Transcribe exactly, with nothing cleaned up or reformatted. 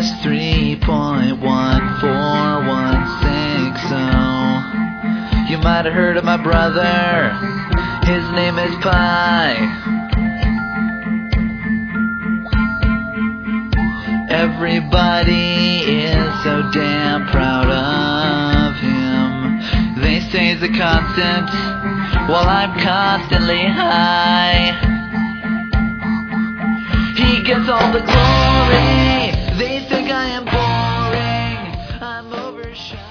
S three point one four one six zero. You might have heard of my brother. His name is Pi. Everybody is so damn proud of him. They say he's a constant, while I'm constantly high. He gets all the glory. They think I am boring. I'm overshadowed.